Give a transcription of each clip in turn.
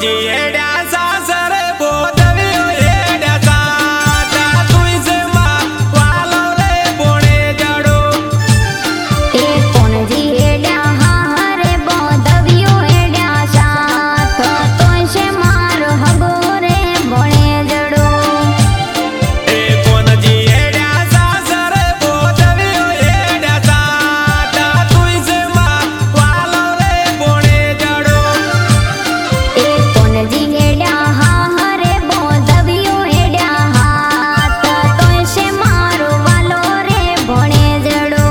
जी एड्या सासर बोधवियो एड्या साता तुई से मां वालो रे बोणे जड़ो ए कोण जी एड्या हारे बोधवियो एड्या सात तोय से मारो हगो रे बोणे जड़ो ए कोण जी एड्या सासर बोधवियो एड्या साता तुई से मां वालो रे बोणे जड़ो ए कोण जी एड्या हारे बोधवियो एड्या हात तोय से मारो वालो रे बोणे जड़ो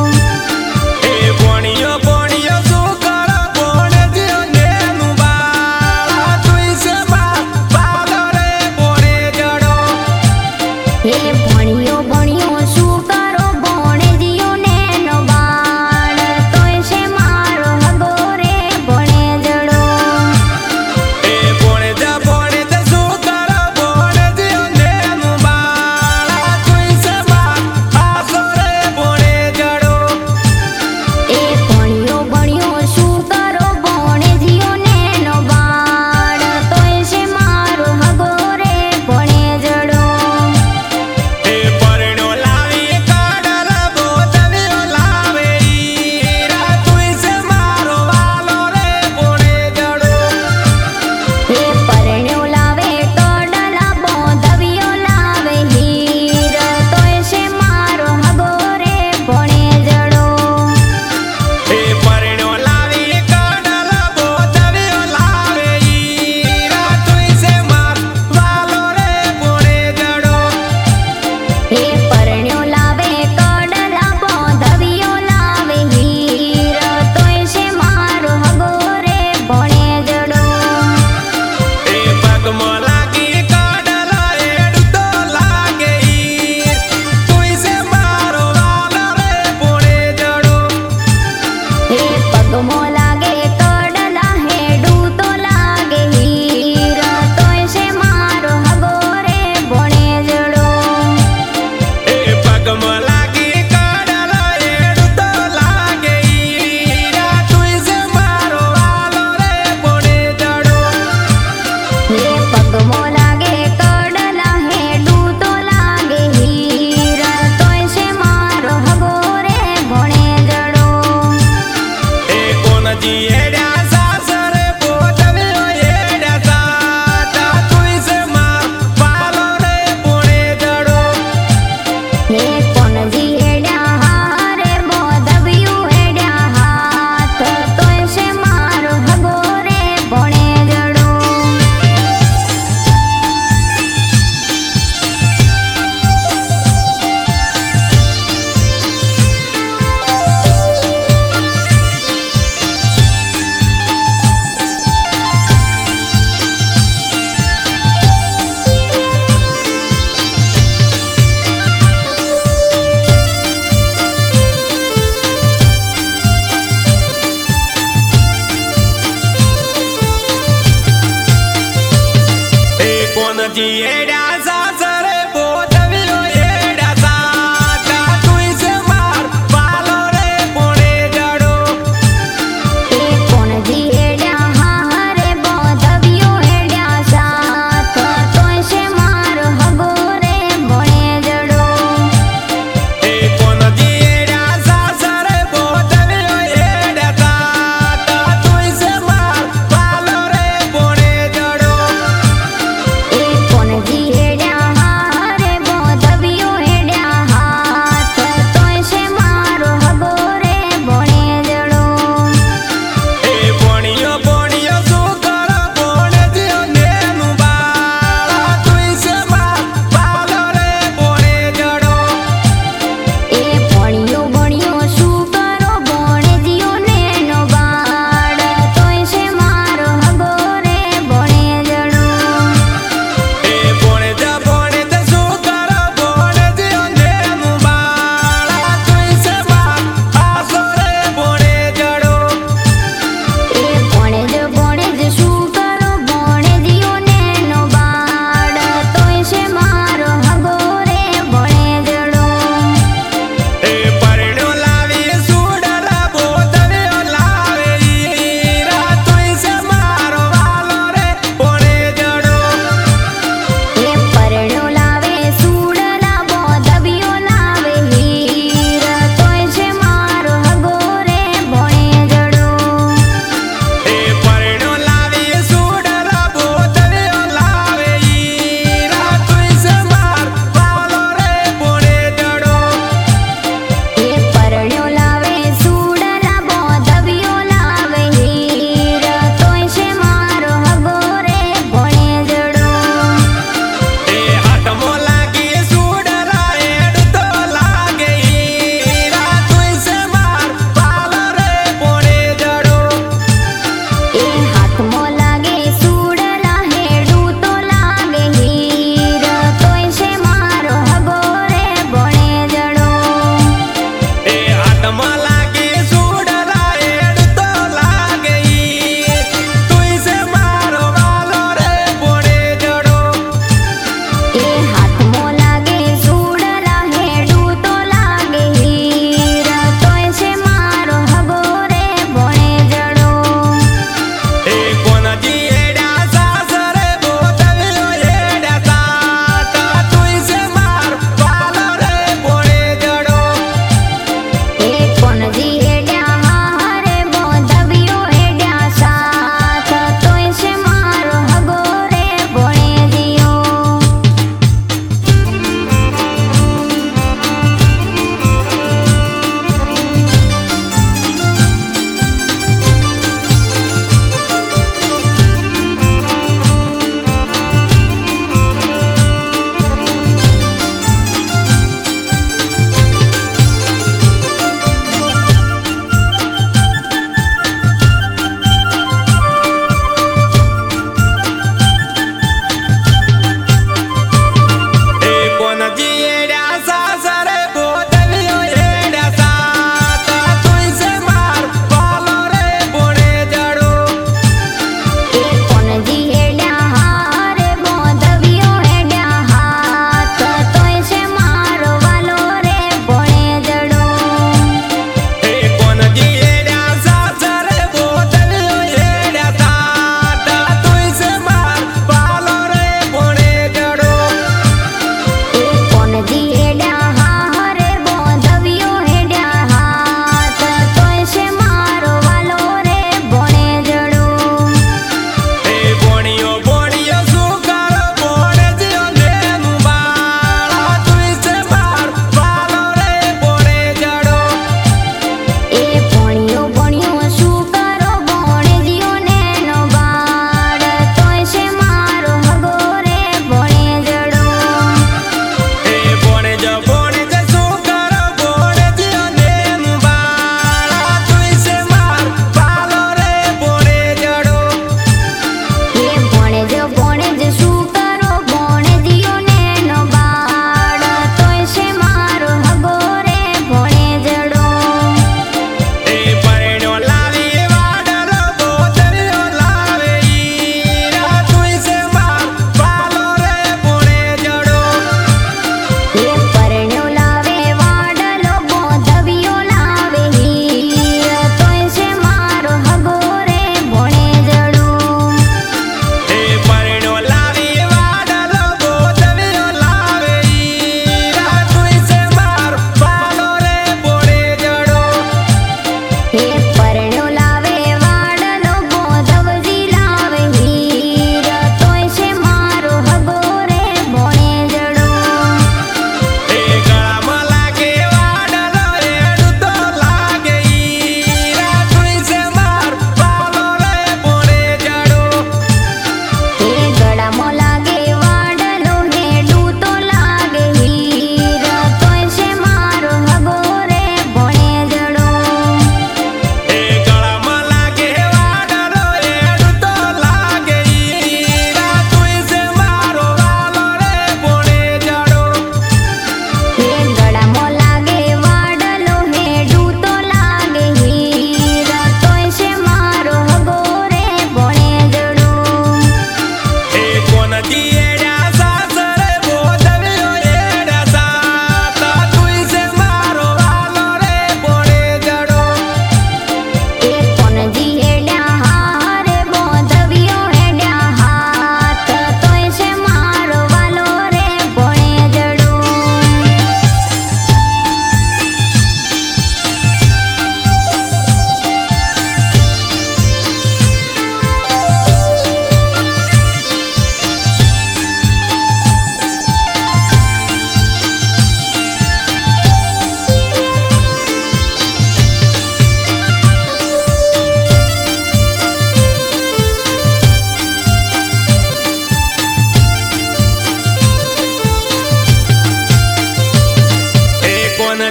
ए बोणियो बोणियो सु करो बोणे जियो नेनु बाळा तुई से मां वालो रे बोणे जड़ो हे भणियो भणियो शू करो बोणे जियो नेनो बाळ तोय से मारो हगो रे बोणे जड़ो ए बोणे ज सु करो बोणे जियो नेनु बाळा तुई से मां आसो रे बोणे जड़ो ए भणियो भणियो शू करो बोणे जियो नेनो बाळ तोय से मारो हगो रे बोणे जड़ो ए परण्यो लावी काडल बोधवियो लावे हीरा तुई से मारो वालो रे बोणे जड़ो हे परण्यो लावे कडला बोधवियो लावे हीर तोय से मारो हगो रे बोणे जड़ो ए परण्यो लावी काडल बोधवियो लावे हीरा तुई से मार वालो रे बोणे जड़ो हे परण्यो लावे कडला बोधवियो लावे हीर तोय से मारो हगो रे बोणे जड़ो ए पगमो लागी काडल एडू तो लागे हीर तुई से मारो वालो रे बोणे जड़ो हे पगमो लागे कडला हेडू तो लागे हीर तोय से मारो हगो रे बोणे जड़ो ए पगमो लागी काडल एडू तो लागे हीरा तुई से मारो वालो रे बोणे जड़ो हे पगमो लागे कडला हेडू तो लागे हीर तोय से मारो हगो रे बोणे जड़ो ए कोण जी एड्या सासर बोधवियो एड्या साता तुई से मार वालो रे बोणे जड़ो हे कोण जी एड्या हारे बोधवियो एड्या हात तोय से मारो हगो रे बोणे जड़ो ए कोण जी एड्या सासर बोधवियो एड्या साता तुई से मार वालो रे बोणे जड़ो हे कोण जी एड्या हारे बोधवियो एड्या सात तोय से मारो हगो रे बोणे जड़ो ए कोण जी एड्या सासर बोधवियो एड्या साता तुई से मार वालो रे बोणे जड़ो ए कोण जी एड्या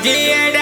ભણજી એડા